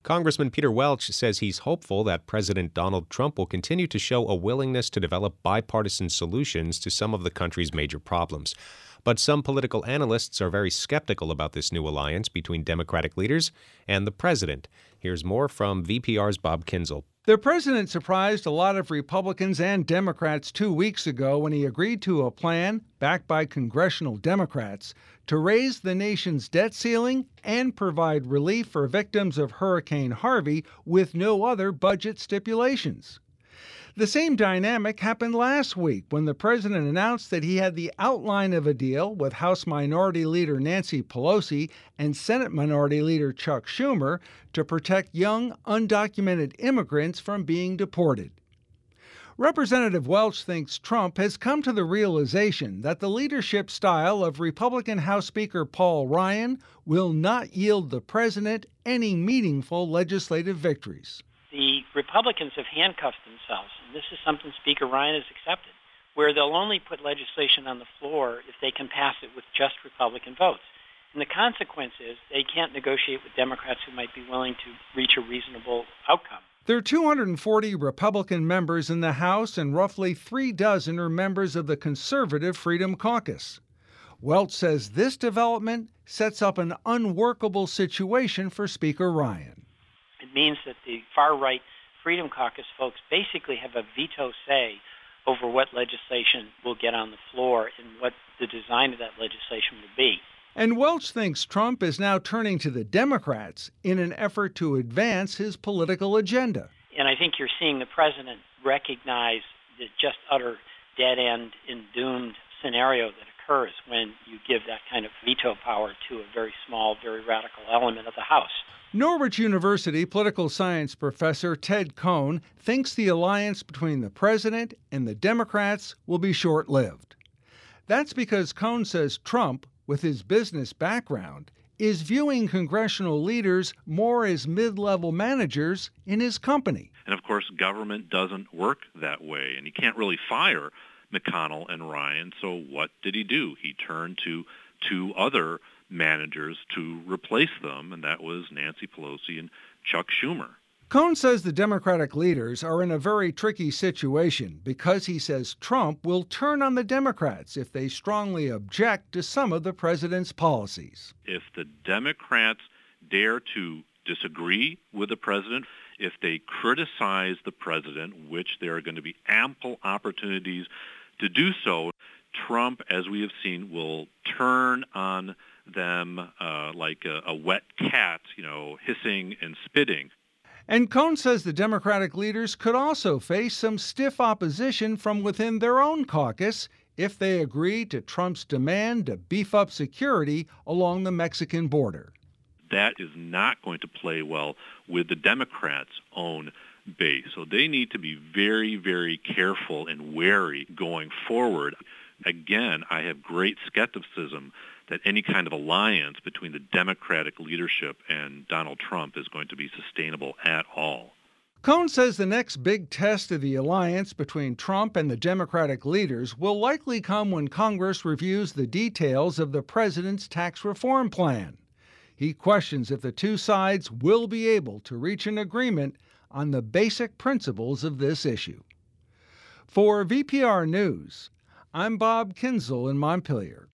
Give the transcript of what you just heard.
Congressman Peter Welch says he's hopeful that President Donald Trump will continue to show a willingness to develop bipartisan solutions to some of the country's major problems. But some political analysts are very skeptical about this new alliance between Democratic leaders and the president. Here's more from VPR's Bob Kinzel. The president surprised a lot of Republicans and Democrats 2 weeks ago when he agreed to a plan, backed by congressional Democrats, to raise the nation's debt ceiling and provide relief for victims of Hurricane Harvey with no other budget stipulations. The same dynamic happened last week when the president announced that he had the outline of a deal with House Minority Leader Nancy Pelosi and Senate Minority Leader Chuck Schumer to protect young, undocumented immigrants from being deported. Representative Welch thinks Trump has come to the realization that the leadership style of Republican House Speaker Paul Ryan will not yield the president any meaningful legislative victories. The Republicans have handcuffed themselves, and this is something Speaker Ryan has accepted, where they'll only put legislation on the floor if they can pass it with just Republican votes. And the consequence is they can't negotiate with Democrats who might be willing to reach a reasonable outcome. There are 240 Republican members in the House, and roughly 36 are members of the Conservative Freedom Caucus. Welch says this development sets up an unworkable situation for Speaker Ryan. It means that the far-right Freedom Caucus folks basically have a veto say over what legislation will get on the floor and what the design of that legislation will be. And Welch thinks Trump is now turning to the Democrats in an effort to advance his political agenda. And I think you're seeing the president recognize the just utter dead-end and doomed scenario that occurs when you give that kind of veto power to a very small, very radical element of the House. Norwich University political science professor Ted Cohn thinks the alliance between the president and the Democrats will be short-lived. That's because Cohn says Trump, with his business background, is viewing congressional leaders more as mid-level managers in his company. And of course, government doesn't work that way, and you can't really fire McConnell and Ryan. So what did he do? He turned to two other managers to replace them, and that was Nancy Pelosi and Chuck Schumer. Cohn says the Democratic leaders are in a very tricky situation because he says Trump will turn on the Democrats if they strongly object to some of the president's policies. If the Democrats dare to disagree with the president, if they criticize the president, which there are going to be ample opportunities to do so, Trump, as we have seen, will turn on them like a wet cat, hissing and spitting. And Cohn says the Democratic leaders could also face some stiff opposition from within their own caucus if they agree to Trump's demand to beef up security along the Mexican border. That is not going to play well with the Democrats' own base. So they need to be very, very careful and wary going forward. Again, I have great skepticism that any kind of alliance between the Democratic leadership and Donald Trump is going to be sustainable at all. Cohn says the next big test of the alliance between Trump and the Democratic leaders will likely come when Congress reviews the details of the president's tax reform plan. He questions if the two sides will be able to reach an agreement on the basic principles of this issue. For VPR News, I'm Bob Kinzel in Montpelier.